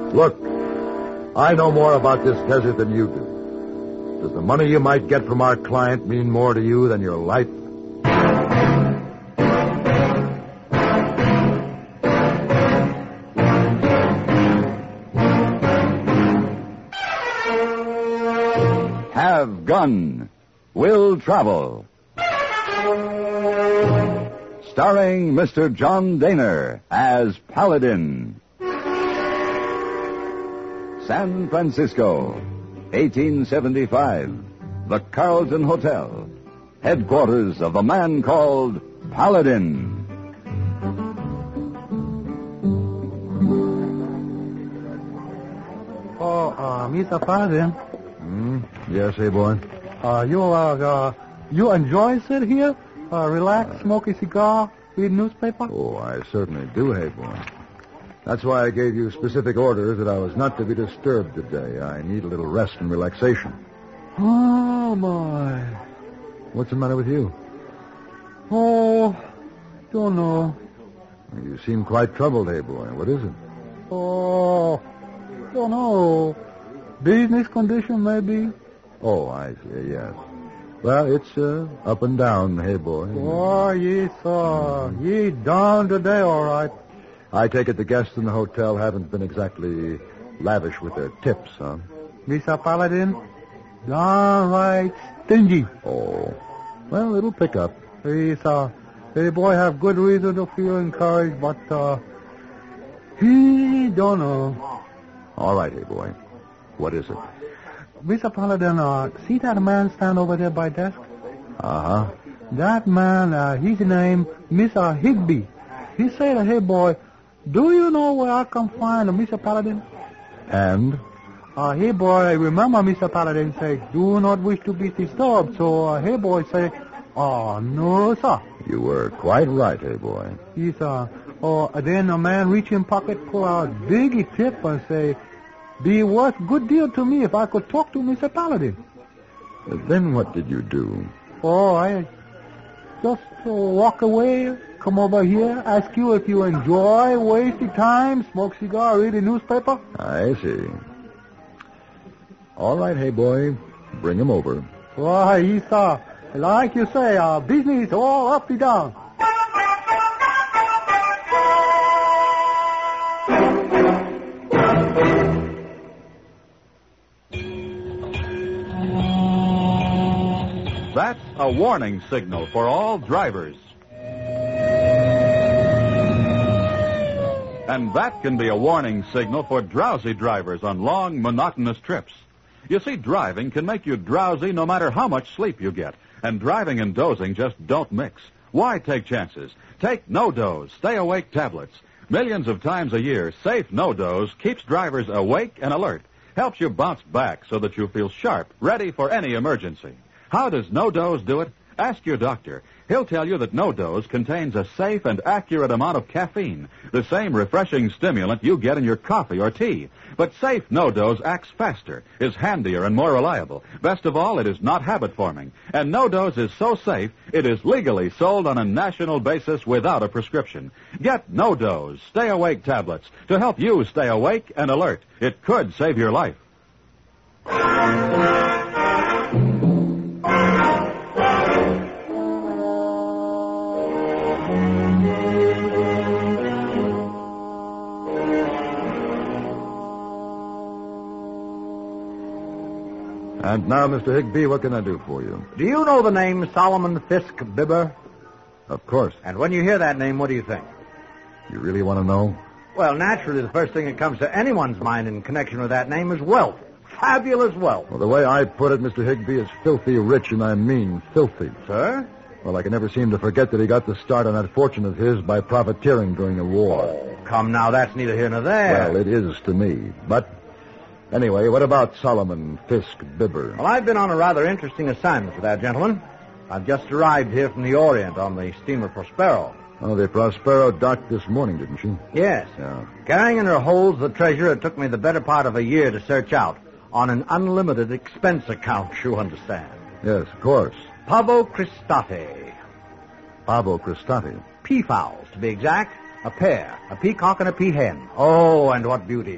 Look, I know more about this desert than you do. Does the money you might get from our client mean more to you than your life? Have Gun. Will Travel. Starring Mr. John Daner as Paladin. San Francisco, 1875. The Carlton Hotel. Headquarters of the man called Paladin. Mr. Paladin. Yes, hey, boy. You enjoy sit here? Relax, smoke a cigar, read newspaper? Oh, I certainly do, hey, boy. That's why I gave you specific orders that I was not to be disturbed today. I need a little rest and relaxation. Oh, my. What's the matter with you? Oh, don't know. You seem quite troubled, hey, boy. What is it? Oh, don't know. Business condition, maybe? Oh, I see, yes. Well, it's up and down, hey, boy. Oh, yes, sir. Ye down today, all right. I take it the guests in the hotel haven't been exactly lavish with their tips, huh? Mr. Paladin, downright stingy. Oh, well, it'll pick up. Yes, sir. Hey, boy, have good reason to feel encouraged, but, he don't know. All right, hey, boy. What is it? Mr. Paladin, see that man stand over there by desk? Uh-huh. That man, his name, Mr. Higby. He said, hey, boy, do you know where I can find Mr. Paladin? And? Hey, boy, remember Mr. Paladin said, do not wish to be disturbed. So, hey, boy, say, no, sir. You were quite right, hey, boy. Yes, sir. Then a man reach in pocket, pull out big tip and say, be worth good deal to me if I could talk to Mr. Paladin. Then what did you do? Oh, I just walk away, come over here, ask you if you enjoy wasting time, smoke cigar, read a newspaper. I see. All right, hey, boy. Bring him over. Oh, yes, sir. Like you say, business all up and down. That's a warning signal for all drivers. And that can be a warning signal for drowsy drivers on long, monotonous trips. You see, driving can make you drowsy no matter how much sleep you get. And driving and dozing just don't mix. Why take chances? Take No-Doze, stay-awake tablets. Millions of times a year, safe No-Doze keeps drivers awake and alert. Helps you bounce back so that you feel sharp, ready for any emergency. How does No-Doze do it? Ask your doctor. He'll tell you that No-Doze contains a safe and accurate amount of caffeine, the same refreshing stimulant you get in your coffee or tea. But safe No-Doze acts faster, is handier, and more reliable. Best of all, it is not habit-forming. And No-Doze is so safe, it is legally sold on a national basis without a prescription. Get No-Doze, stay-awake tablets, to help you stay awake and alert. It could save your life. And now, Mr. Higby, what can I do for you? Do you know the name Solomon Fisk Bibber? Of course. And when you hear that name, what do you think? You really want to know? Well, naturally, the first thing that comes to anyone's mind in connection with that name is wealth. Fabulous wealth. Well, the way I put it, Mr. Higby, is filthy rich, and I mean filthy. Sir? Well, I can never seem to forget that he got the start on that fortune of his by profiteering during the war. Oh, come now, that's neither here nor there. Well, it is to me. But anyway, what about Solomon Fisk Bibber? Well, I've been on a rather interesting assignment for that gentleman. I've just arrived here from the Orient on the steamer Prospero. Oh, the Prospero docked this morning, didn't she? Yes. Yeah. Carrying in her holds the treasure it took me the better part of a year to search out on an unlimited expense account, you understand. Yes, of course. Pavo Cristati. Pavo Cristati. Peafowls, to be exact. A pair. A peacock and a peahen. Oh, and what beauties.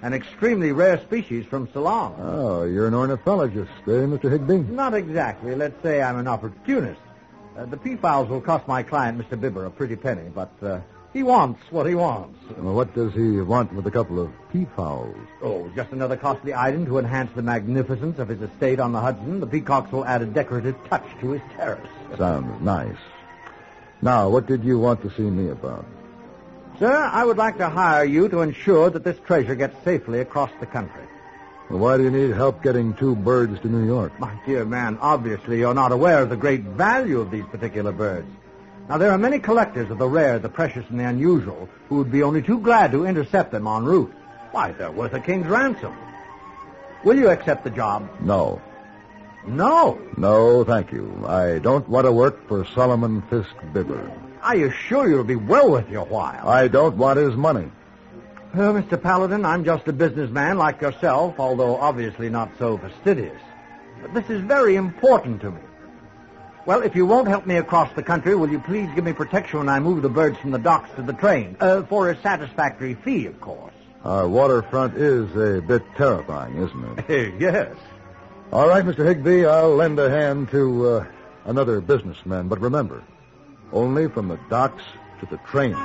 An extremely rare species from Ceylon. Oh, you're an ornithologist, Mr. Higby? Not exactly. Let's say I'm an opportunist. The peafowls will cost my client, Mr. Bibber, a pretty penny, but he wants what he wants. Well, what does he want with a couple of peafowls? Oh, just another costly item to enhance the magnificence of his estate on the Hudson. The peacocks will add a decorative touch to his terrace. Sounds nice. Now, what did you want to see me about? Sir, I would like to hire you to ensure that this treasure gets safely across the country. Well, why do you need help getting 2 birds to New York? My dear man, obviously you're not aware of the great value of these particular birds. Now, there are many collectors of the rare, the precious, and the unusual who would be only too glad to intercept them en route. Why, they're worth a king's ransom. Will you accept the job? No. No. No, thank you. I don't want to work for Solomon Fisk Bibber. I assure you it'll be well worth your while. I don't want his money. Well, Mr. Paladin, I'm just a businessman like yourself, although obviously not so fastidious. But this is very important to me. Well, if you won't help me across the country, will you please give me protection when I move the birds from the docks to the train? For a satisfactory fee, of course. Our waterfront is a bit terrifying, isn't it? Yes. All right, Mr. Higby, I'll lend a hand to another businessman. But remember, only from the docks to the train.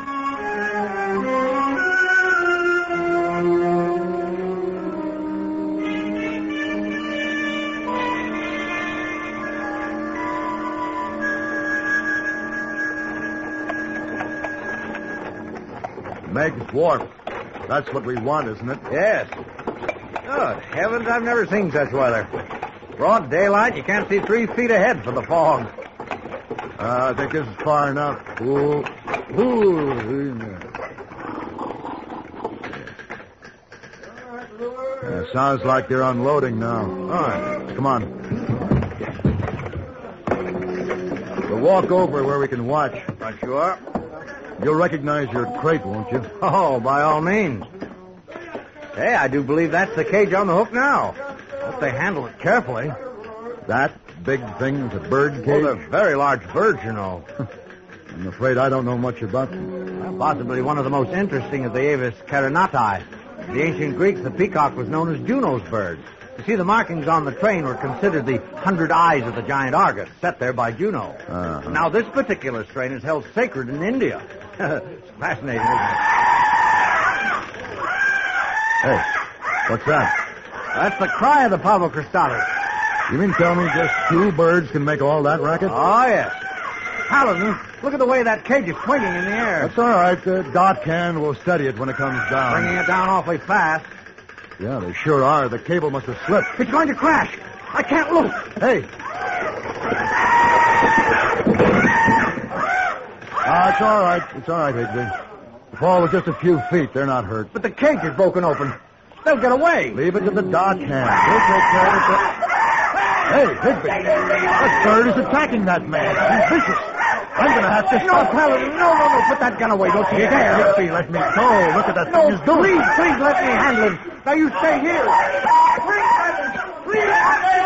Meg's Wharf. That's what we want, isn't it? Yes. Good heavens, I've never seen such weather. Broad daylight, you can't see 3 feet ahead for the fog. I think this is far enough. Sounds like they're unloading now. All right, come on. We'll walk over where we can watch. Right you are. You'll recognize your crate, won't you? Oh, by all means. Hey, I do believe that's the cage on the hook now. Hope they handle it carefully. That big thing's a bird cage? Oh, they're very large birds, you know. I'm afraid I don't know much about them. Well, possibly one of the most interesting of the Avis carinati. In the ancient Greeks, the peacock was known as Juno's bird. You see, the markings on the train were considered the 100 eyes of the giant Argus, set there by Juno. Uh-huh. Now, this particular strain is held sacred in India. It's fascinating, isn't it? Hey, what's that? That's the cry of the Pavo Cristalis. You mean tell me just 2 birds can make all that racket? Oh, yes. Paladin, look at the way that cage is swinging in the air. That's all right. Doc can. We'll steady it when it comes down. Bringing it down awfully fast. Yeah, they sure are. The cable must have slipped. It's going to crash. I can't look. Hey. It's all right. It's all right, Higby. The fall was just a few feet. They're not hurt. But the cage is broken open. They'll get away. Leave it to the Doc hand. He'll take care of it. Hey, Higby. That bird is attacking that man. He's vicious. I'm going to have to stop. No, Paladin. No. Put that gun away. Don't you dare. Higby, let me go. Look at that thing is doing. Please let me handle him. Now you stay here. Please.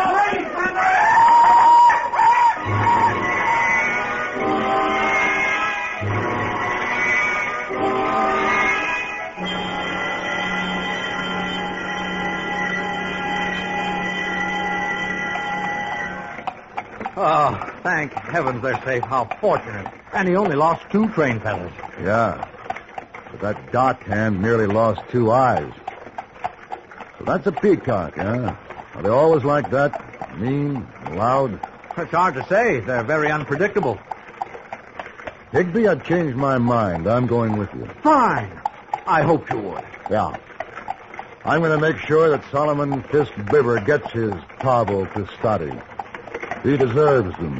Oh, thank heavens they're safe. How fortunate. And he only lost 2 train pedals. Yeah. But that Doc hand nearly lost 2 eyes. So that's a peacock, huh? Are they always like that? Mean, loud? It's hard to say. They're very unpredictable. Higby, I've changed my mind. I'm going with you. Fine. I hoped you would. Yeah. I'm going to make sure that Solomon Fisk Bibber gets his Pavo Cristati. He deserves them.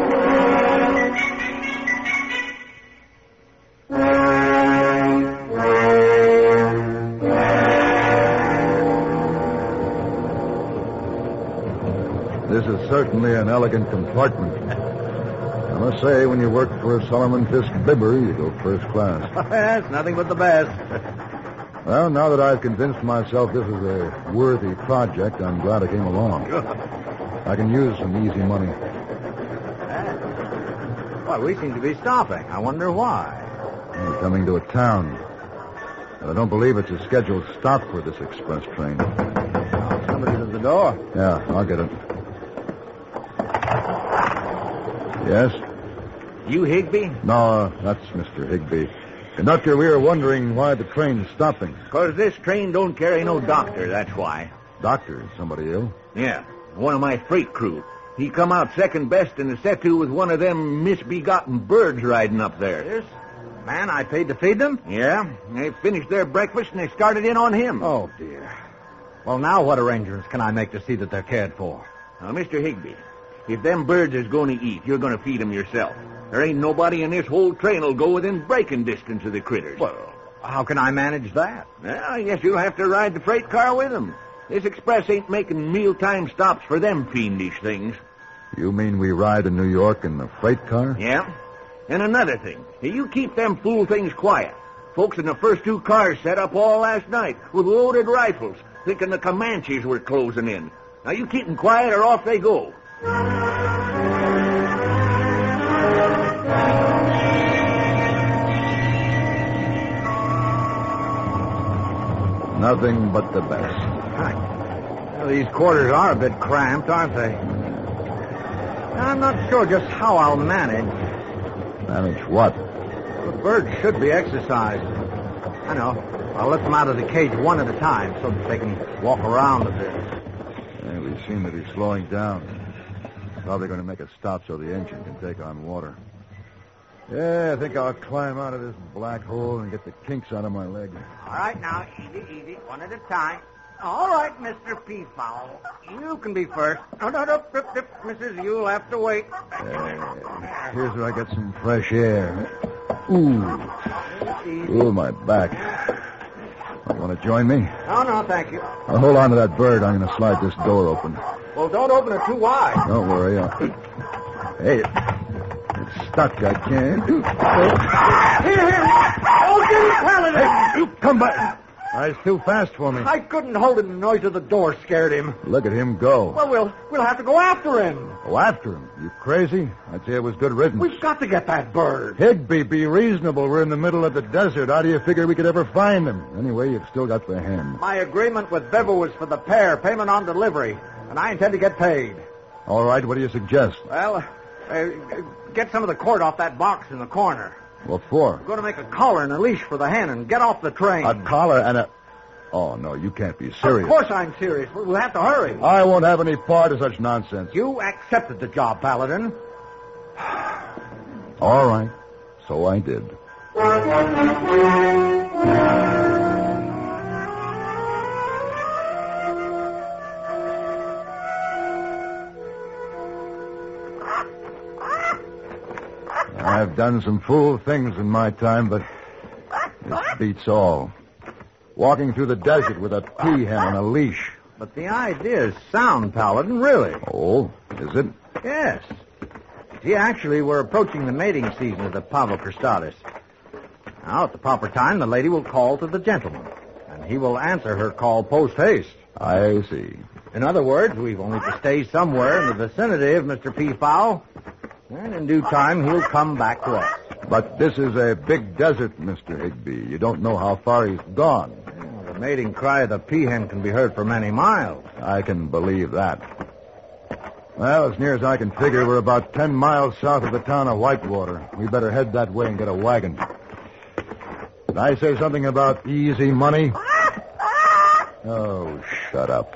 This is certainly an elegant compartment. I must say, when you work for Solomon Fisk Bibber, you go first class. That's nothing but the best. Well, now that I've convinced myself this is a worthy project, I'm glad I came along. I can use some easy money. Well, we seem to be stopping. I wonder why. I'm coming to a town. But I don't believe it's a scheduled stop for this express train. Somebody's at the door. Yeah, I'll get it. Yes? You Higby? No, that's Mr. Higby. Conductor, we were wondering why the train's stopping. 'Cause this train don't carry no doctor, that's why. Doctor, is somebody ill? Yeah, one of my freight crew. He come out second best in the Setu with one of them misbegotten birds riding up there. Yes? Man, I paid to feed them? Yeah, they finished their breakfast and they started in on him. Oh, dear. Well, now what arrangements can I make to see that they're cared for? Now, Mr. Higby, if them birds is going to eat, you're going to feed them yourself. There ain't nobody in this whole train will go within breaking distance of the critters. Well, how can I manage that? Well, I guess you'll have to ride the freight car with them. This express ain't making mealtime stops for them fiendish things. You mean we ride in New York in the freight car? Yeah? And another thing, you keep them fool things quiet. Folks in the first two cars set up all last night with loaded rifles, thinking the Comanches were closing in. Now you keep them quiet or off they go. Nothing but the best. Well, these quarters are a bit cramped, aren't they? I'm not sure just how I'll manage. Manage what? The birds should be exercised. I know. I'll let them out of the cage one at a time so that they can walk around a bit. Yeah, we seem to be slowing down. Probably going to make a stop so the engine can take on water. Yeah, I think I'll climb out of this black hole and get the kinks out of my leg. All right, now, easy, one at a time. All right, Mr. Peafowl. You can be first. No, Mrs. You'll have to wait. Here's where I get some fresh air. Ooh, my back. You want to join me? No, thank you. Now, hold on to that bird. I'm going to slide this door open. Well, don't open it too wide. Don't worry. Hey, it's stuck. I can't. Here. Oh, Jimmy Paladin! Hey, you come back. It's too fast for me. I couldn't hold him. The noise of the door scared him. Look at him go. Well, we'll have to go after him. Go after him? You crazy? I'd say it was good riddance. We've got to get that bird. Higby, be reasonable. We're in the middle of the desert. How do you figure we could ever find him? Anyway, you've still got the hen. My agreement with Bevel was for the pair, payment on delivery, and I intend to get paid. All right, what do you suggest? Well, get some of the cord off that box in the corner. What for? I'm going to make a collar and a leash for the hen and get off the train. A collar and a... Oh, no, you can't be serious. Of course I'm serious. We'll have to hurry. I won't have any part of such nonsense. You accepted the job, Paladin. All right. So I did. I've done some fool things in my time, but this beats all. Walking through the desert with a peahen on a leash. But the idea is sound, Paladin, really. Oh, is it? Yes. See, actually, we're approaching the mating season of the Pavo cristatus. Now, at the proper time, the lady will call to the gentleman, and he will answer her call post-haste. I see. In other words, we've only to stay somewhere in the vicinity of Mr. Peafowl, and in due time, he'll come back to us. But this is a big desert, Mr. Higby. You don't know how far he's gone. Well, the mating cry of the peahen can be heard for many miles. I can believe that. Well, as near as I can figure, we're about 10 miles south of the town of Whitewater. We better head that way and get a wagon. Did I say something about easy money? Oh, shut up.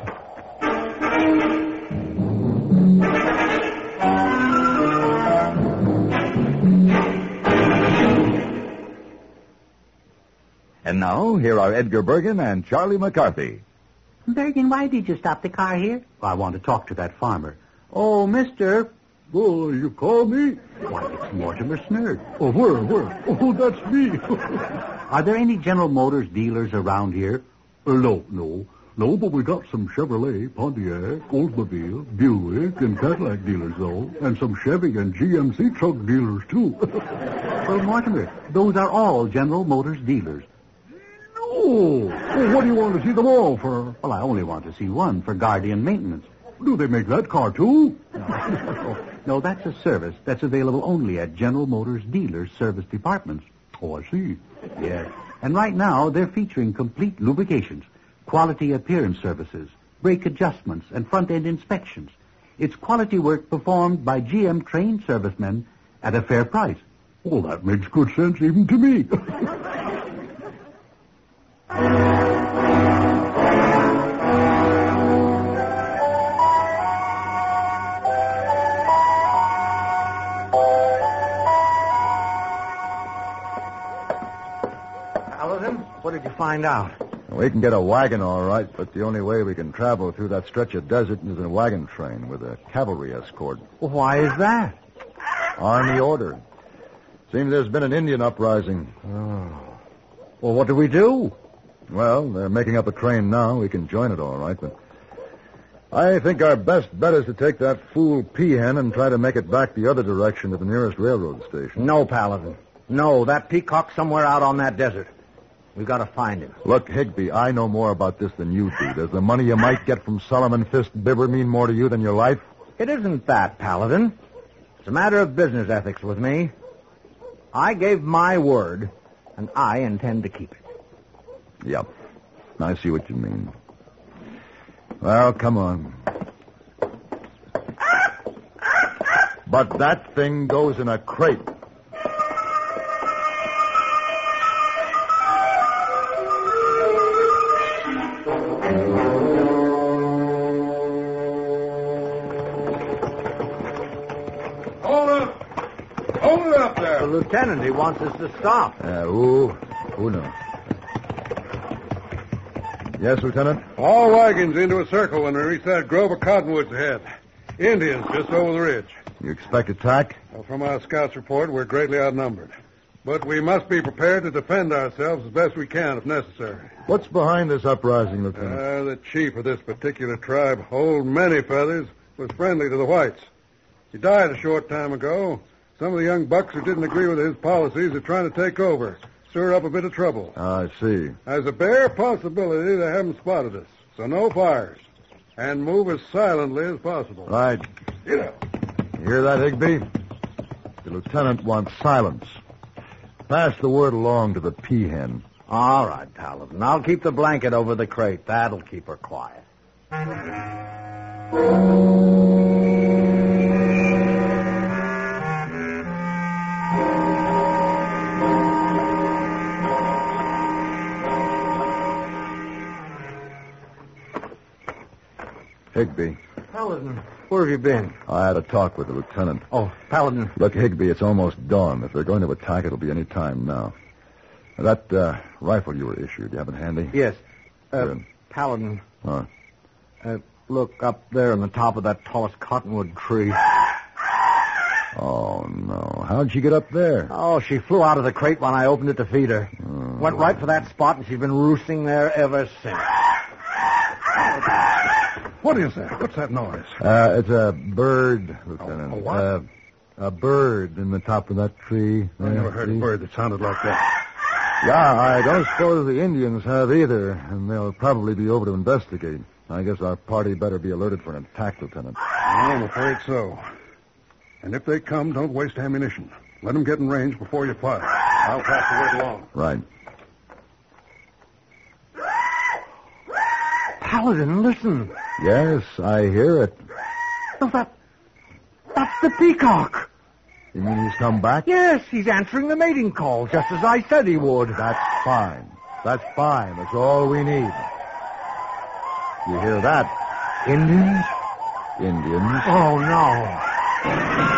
And now, here are Edgar Bergen and Charlie McCarthy. Bergen, why did you stop the car here? I want to talk to that farmer. Oh, mister. Oh, you call me? Why, it's Mortimer Snerd. Oh, where? Oh, that's me. Are there any General Motors dealers around here? No, but we got some Chevrolet, Pontiac, Oldsmobile, Buick, and Cadillac dealers, though. And some Chevy and GMC truck dealers, too. Well, Mortimer, those are all General Motors dealers. Oh, what do you want to see them all for? Well, I only want to see one for Guardian maintenance. Do they make that car, too? No, that's a service that's available only at General Motors dealers' service departments. Oh, I see. Yes. And right now, they're featuring complete lubrications, quality appearance services, brake adjustments, and front-end inspections. It's quality work performed by GM-trained servicemen at a fair price. Well, that makes good sense even to me. Paladin, what did you find out? We can get a wagon, all right, but the only way we can travel through that stretch of desert is in a wagon train with a cavalry escort. Well, why is that? Army order. Seems there's been an Indian uprising. Oh. Well, what do we do? Well, they're making up a train now. We can join it, all right, but I think our best bet is to take that fool peahen and try to make it back the other direction to the nearest railroad station. No, Paladin. No, that peacock's somewhere out on that desert. We've got to find him. Look, Higby, I know more about this than you do. Does the money you might get from Solomon Fist Bibber mean more to you than your life? It isn't that, Paladin. It's a matter of business ethics with me. I gave my word, and I intend to keep it. Yep. I see what you mean. Well, come on. But that thing goes in a crate. The lieutenant, he wants us to stop. Who knows? Yes, Lieutenant? All wagons into a circle when we reach that grove of cottonwoods ahead. Indians just over the ridge. You expect attack? Well, from our scouts' report, we're greatly outnumbered. But we must be prepared to defend ourselves as best we can if necessary. What's behind this uprising, Lieutenant? The chief of this particular tribe, Old Many Feathers, was friendly to the whites. He died a short time ago. Some of the young bucks who didn't agree with his policies are trying to take over, stir up a bit of trouble. I see. There's a bare possibility they haven't spotted us, so no fires. And move as silently as possible. Right. Get up. You hear that, Higby? The lieutenant wants silence. Pass the word along to the peahen. All right, Paladin. I'll keep the blanket over the crate. That'll keep her quiet. Higby. Paladin, where have you been? I had a talk with the lieutenant. Oh, Paladin. Look, Higby, it's almost dawn. If they're going to attack, it'll be any time now. That rifle you were issued, you have it handy? Yes. Good. Paladin. Huh? Look up there on the top of that tallest cottonwood tree. Oh, no. How'd she get up there? Oh, she flew out of the crate when I opened it to feed her. Went right for that spot, and she's been roosting there ever since. What is that? What's that noise? It's a bird, Lieutenant. A what? A bird in the top of that tree. I never heard a bird that sounded like that. Yeah, I don't suppose the Indians have either, and they'll probably be over to investigate. I guess our party better be alerted for an attack, Lieutenant. I'm afraid so. And if they come, don't waste ammunition. Let them get in range before you fire. I'll pass the word along. Right. Paladin, listen. Yes, I hear it. Oh, that's the peacock. You mean he's come back? Yes, he's answering the mating call, just as I said he would. That's fine. That's fine. That's all we need. You hear that? Indians? Indians. Oh, no.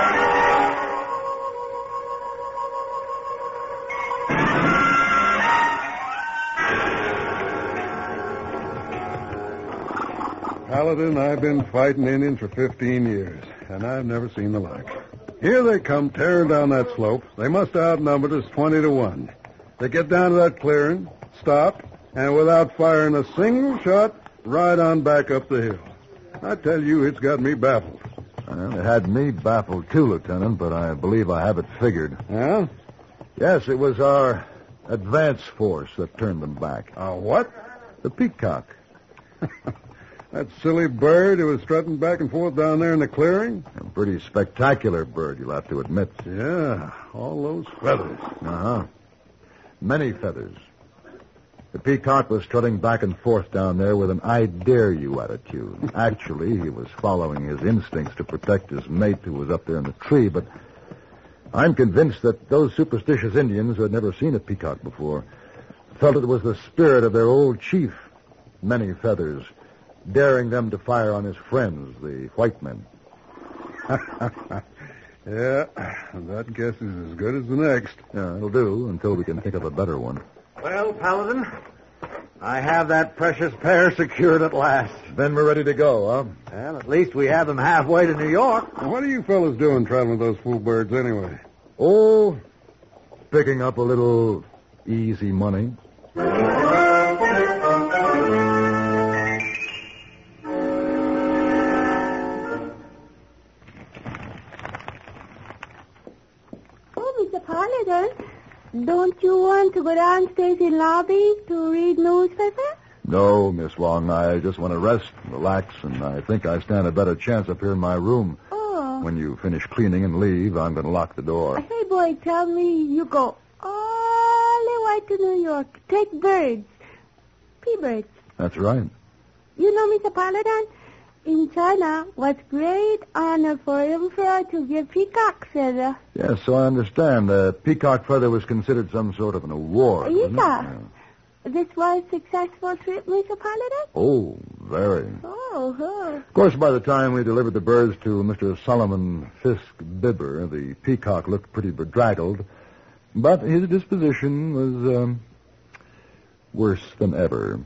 Paladin, I've been fighting Indians for 15 years, and I've never seen the like. Here they come tearing down that slope. They must have outnumbered us 20 to 1. They get down to that clearing, stop, and without firing a single shot, ride on back up the hill. I tell you, it's got me baffled. Well, it had me baffled too, Lieutenant, but I believe I have it figured. Yeah? Yes, it was our advance force that turned them back. What? The peacock. That silly bird who was strutting back and forth down there in the clearing? A pretty spectacular bird, you'll have to admit. Yeah, all those feathers. Uh-huh. Many Feathers. The Peacock was strutting back and forth down there with an I dare you attitude. Actually, he was following his instincts to protect his mate who was up there in the tree, but I'm convinced that those superstitious Indians who had never seen a peacock before felt it was the spirit of their old chief, Many Feathers, daring them to fire on his friends, the white men. Yeah, that guess is as good as the next. Yeah, it'll do until we can think of a better one. Well, Paladin, I have that precious pair secured at last. Then we're ready to go, huh? Well, at least we have them halfway to New York. Now, what are you fellas doing traveling with those fool birds anyway? Oh, picking up a little easy money. Mr. Paladin, don't you want to go downstairs in lobby to read newspaper? No, Miss Wong. I just want to rest, relax, and I think I stand a better chance up here in my room. Oh. When you finish cleaning and leave, I'm going to lock the door. Hey, boy, tell me you go all the way to New York to take birds. P-birds. That's right. You know, Mr. Paladin, in China, what's great honor for emperor to give peacock feather. Yes, so I understand. The peacock feather was considered some sort of an award. Yes, wasn't it? sir. This was a successful trip, Mr. Paladin? Oh, very. Oh. Of course, by the time we delivered the birds to Mr. Solomon Fisk Bibber, the peacock looked pretty bedraggled, but his disposition was worse than ever.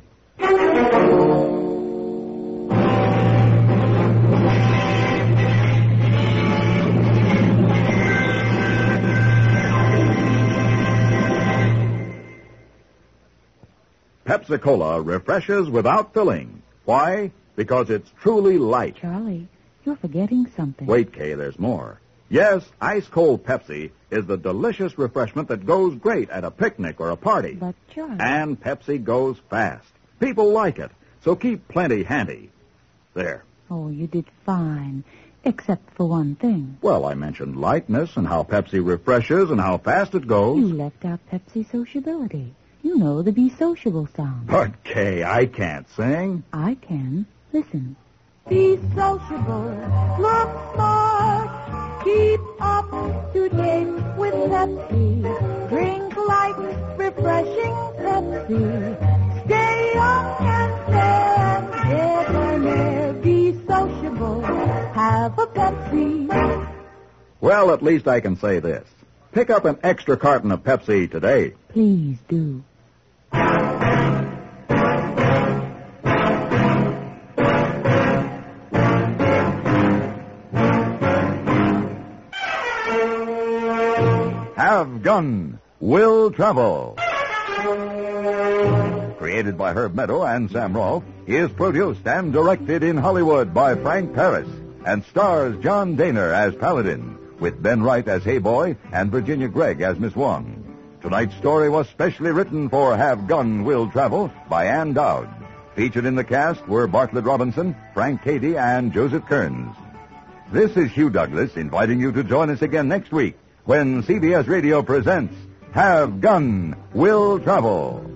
Pepsi-Cola refreshes without filling. Why? Because it's truly light. Charlie, you're forgetting something. Wait, Kay, there's more. Yes, ice-cold Pepsi is the delicious refreshment that goes great at a picnic or a party. But, Charlie... And Pepsi goes fast. People like it, so keep plenty handy. There. Oh, you did fine, except for one thing. Well, I mentioned lightness and how Pepsi refreshes and how fast it goes. You left out Pepsi sociability. You know the Be Sociable song. But, Kay, I can't sing. I can. Listen. Be sociable, look smart, keep up to date with Pepsi. Drink light, refreshing Pepsi. Stay young and fair and debonair. Be sociable, have a Pepsi. Well, at least I can say this. Pick up an extra carton of Pepsi today. Please do. Have Gun, Will Travel. Created by Herb Meadow and Sam Rolfe, is produced and directed in Hollywood by Frank Paris and stars John Daner as Paladin, with Ben Wright as Hey Boy and Virginia Gregg as Miss Wong. Tonight's story was specially written for Have Gun, Will Travel by Ann Dowd. Featured in the cast were Bartlett Robinson, Frank Cady, and Joseph Kearns. This is Hugh Douglas inviting you to join us again next week when CBS Radio presents Have Gun, Will Travel.